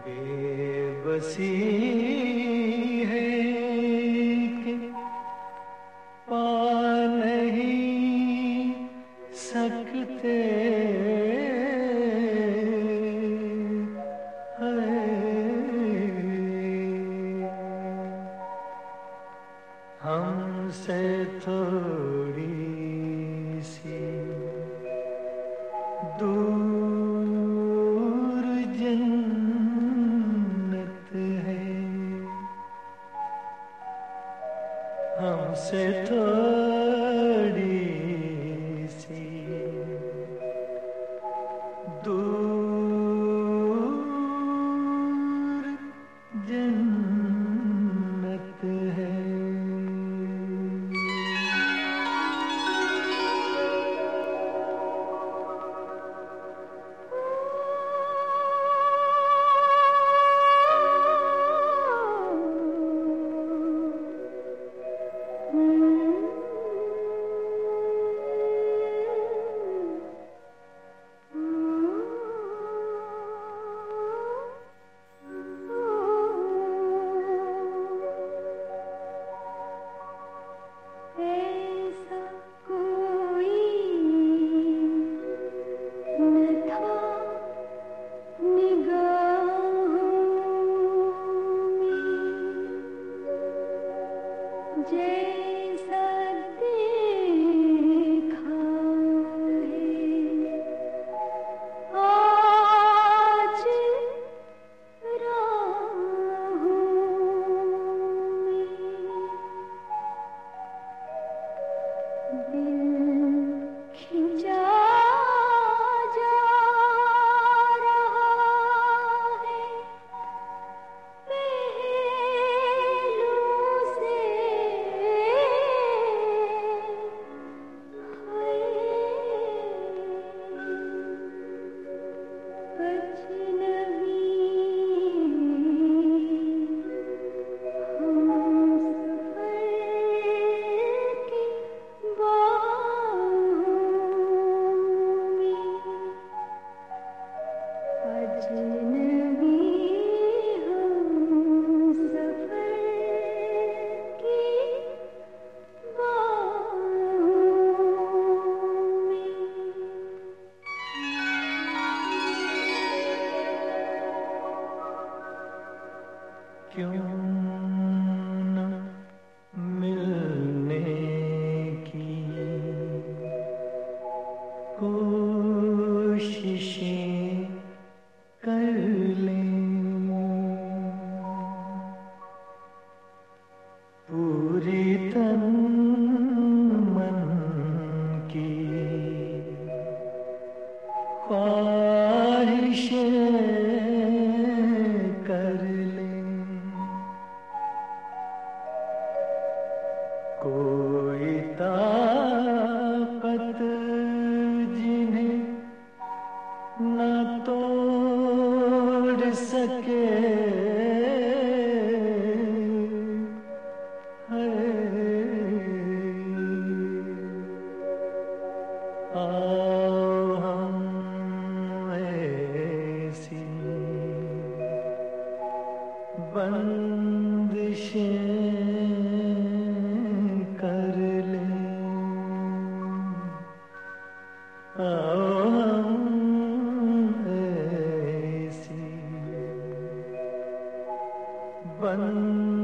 बेबसी है कि पा नहीं सकते हमसे थोड़ी सी दूर जन्नत है, हमसे थोड़ी सी दूर जन्नत है। जैसा देखा है आज राहों में, दिल खिंचा जा रहा है क्यों न मिलने की कोशिशें कर लें, पूरी तन मन की ख्वाहिशें कर लें, कोई ताकत जिन्हें न तोड़ सके आओ हम ऐसी बंदिशें कर लें, आओ हम ऐसी बंदिशें